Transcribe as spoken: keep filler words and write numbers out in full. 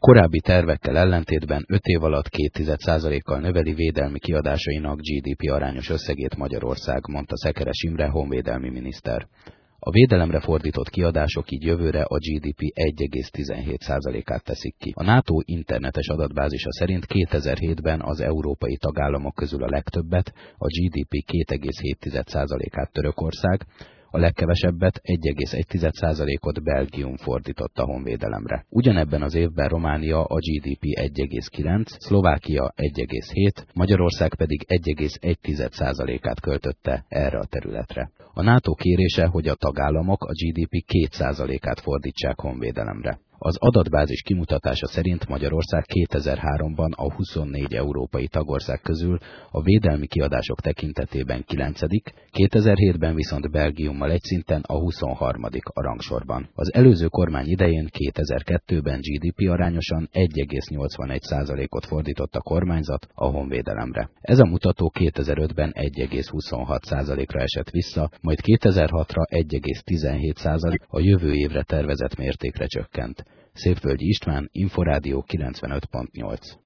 korábbi tervekkel ellentétben öt év alatt két egész egy százalékkal növeli védelmi kiadásainak gé dé pé arányos összegét Magyarország, mondta Szekeres Imre honvédelmi miniszter. A védelemre fordított kiadások így jövőre a gé dé pé egy egész tizenhét százalékát teszik ki. A NATO internetes adatbázisa szerint kétezer-hétben az európai tagállamok közül a legtöbbet, a gé dé pé két egész hét százalékát Törökország, a legkevesebbet, egy egész egy százalékot Belgium fordított a honvédelemre. Ugyanebben az évben Románia a gé dé pé egy egész kilenc, Szlovákia egy egész hét, Magyarország pedig egy egész egy százalékát költötte erre a területre. A NATO kérése, hogy a tagállamok a gé dé pé két százalékát fordítsák honvédelemre. Az adatbázis kimutatása szerint Magyarország kétezer-háromban a huszonnégy európai tagország közül a védelmi kiadások tekintetében kilencedik, kétezer-hétben viszont Belgiummal egy szinten a huszonharmadik a rangsorban. Az előző kormány idején kétezer-kettőben gé dé pé arányosan egy egész nyolcvanegy százalékot fordított a kormányzat a honvédelemre. Ez a mutató kétezer-ötben egy egész huszonhat százalékra esett vissza, majd kétezer-hatra egy egész tizenhét százalék, a jövő évre tervezett mértékre csökkent. Szépvölgyi István, Inforádió kilencvenöt pont nyolc.